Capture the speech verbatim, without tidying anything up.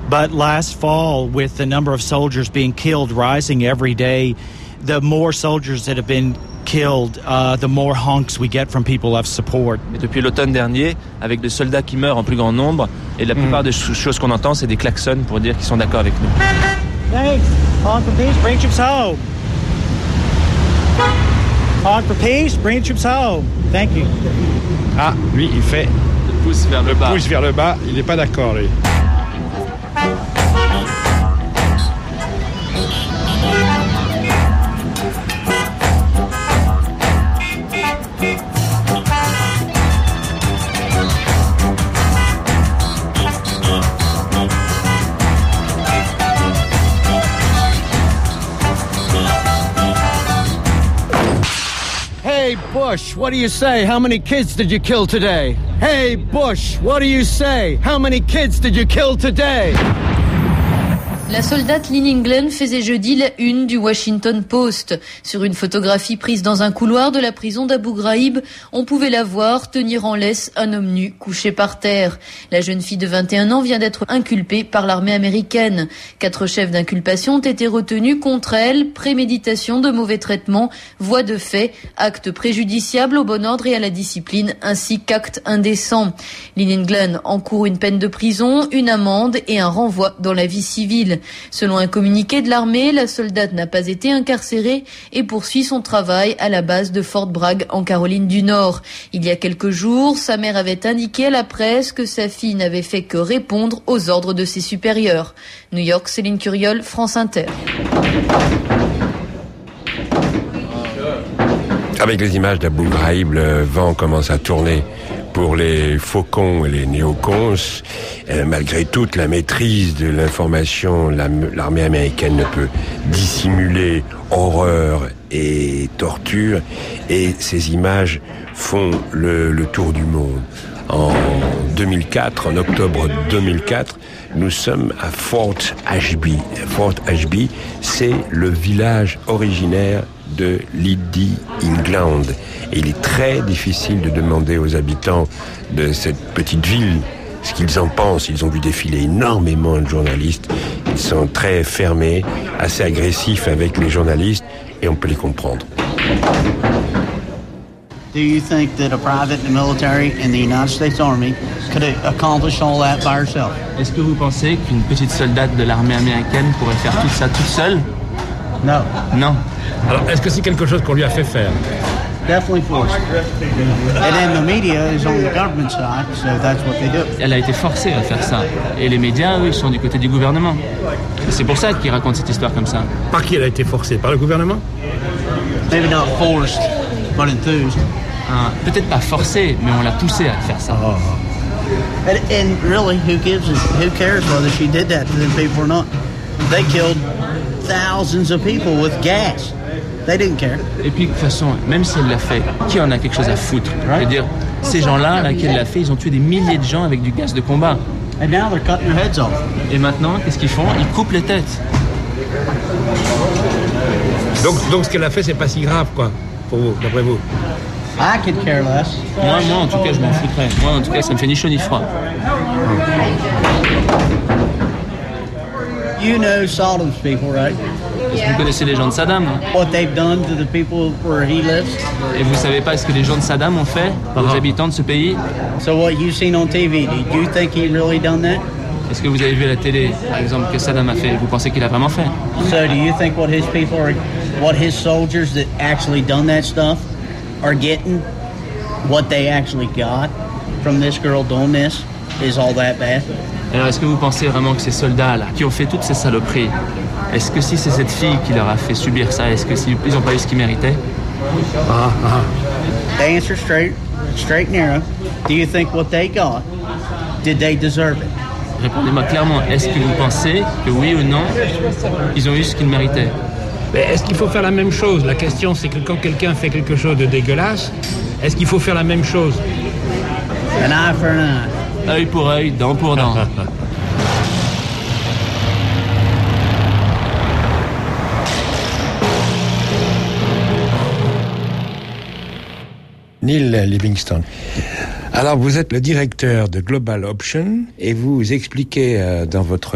But last fall, with the number of soldiers being killed rising every day, the more soldiers that have been killed, uh, the more honks we get from people of support. Et depuis l'automne dernier, avec des soldats qui meurent en plus grand nombre, et la plupart mm. des choses qu'on entend, c'est des klaxons pour dire qu'ils sont d'accord avec nous. Thanks. Honk for peace, bring troops home. Honk for peace, bring troops home. Thank you. Ah, lui, il fait le pouce vers le, le bas. pouce vers le bas. Il n'est pas d'accord, lui. Hey, Bush, what do you say? How many kids did you kill today? Hey, Bush, what do you say? How many kids did you kill today? La soldate Lynn Glenn faisait jeudi la une du Washington Post. Sur une photographie prise dans un couloir de la prison d'Abu Ghraib, on pouvait la voir tenir en laisse un homme nu couché par terre. La jeune fille de vingt et un ans vient d'être inculpée par l'armée américaine. Quatre chefs d'inculpation ont été retenus contre elle: préméditation de mauvais traitements, voie de fait, acte préjudiciable au bon ordre et à la discipline, ainsi qu'acte indécent. Lynn Glenn encourt une peine de prison, une amende et un renvoi dans la vie civile. Selon un communiqué de l'armée, la soldate n'a pas été incarcérée et poursuit son travail à la base de Fort Bragg en Caroline du Nord. Il y a quelques jours, sa mère avait indiqué à la presse que sa fille n'avait fait que répondre aux ordres de ses supérieurs. New York, Céline Curiol, France Inter. Avec les images d'Abu Ghraib, le vent commence à tourner pour les faucons et les néocons. Euh, malgré toute la maîtrise de l'information, la, l'armée américaine ne peut dissimuler horreur et torture, et ces images font le, le tour du monde. En deux mille quatre, en octobre deux mille quatre, nous sommes à Fort Ashby. Fort Ashby, c'est le village originaire de Lydie England. Et il est très difficile de demander aux habitants de cette petite ville ce qu'ils en pensent. Ils ont vu défiler énormément de journalistes. Ils sont très fermés, assez agressifs avec les journalistes, et on peut les comprendre. Do you think that a private in the military in the United States Army could accomplish all that by herself? Est-ce que vous pensez qu'une petite soldate de l'armée américaine pourrait faire tout ça toute seule? No. Non. Alors, est-ce que c'est quelque chose qu'on lui a fait faire? Definitely forced. And then the media is on the government side, so that's what they do. Elle a été forcée à faire ça. Et les médias, eux, ils sont du côté du gouvernement. C'est pour ça qu'ils racontent cette histoire comme ça. Par qui elle a été forcée? Par le gouvernement? Maybe not forced, but enthused. Hein, peut-être pas forcée, mais on l'a poussée à faire ça. Oh. And, and really, who gives a, who cares whether she did that to them people or not? They killed thousands of people with gas. They didn't care. Et puis de toute façon, même si elle l'a fait, qui en a quelque chose à foutre? Je veux dire, ces gens-là, là, qui l'a fait, ils ont tué des milliers de gens avec du gaz de combat. And now they're cutting their heads off. Et maintenant, qu'est-ce qu'ils font? Ils coupent les têtes. Donc, donc ce qu'elle a fait, c'est pas si grave, quoi, pour vous, d'après vous? I could care less. Moi, moi, en tout cas, je m'en foutrais. Moi, en tout cas, ça me fait ni chaud ni froid. You know Saddam's people, right? Vous connaissez les gens de Saddam, hein? What they've done to the people where he lives. Et vous savez pas ce que les gens de Saddam ont fait aux habitants de ce pays? So what you've seen on T V, did you think he really done that? Est-ce que vous avez vu à la télé, par exemple, que Saddam a fait? Vous pensez qu'il a vraiment fait? So do you think what his people are, what his soldiers that actually done that stuff are getting, what they actually got from this girl doing this is all that bad? Alors, est-ce que vous pensez vraiment que ces soldats-là, qui ont fait toutes ces saloperies, est-ce que si c'est cette fille qui leur a fait subir ça, est-ce que s'ils n'ont pas eu ce qu'ils méritaient? Ah, ah. The answer straight, straight and narrow. Do you think what they got, did they deserve it? Répondez-moi clairement, est-ce que vous pensez que oui ou non, ils ont eu ce qu'ils méritaient? Mais est-ce qu'il faut faire la même chose? La question, c'est que quand quelqu'un fait quelque chose de dégueulasse, est-ce qu'il faut faire la même chose? An eye for an eye. Œil pour œil, dent pour dent. Neil Livingston. Alors, vous êtes le directeur de Global Option et vous expliquez euh, dans votre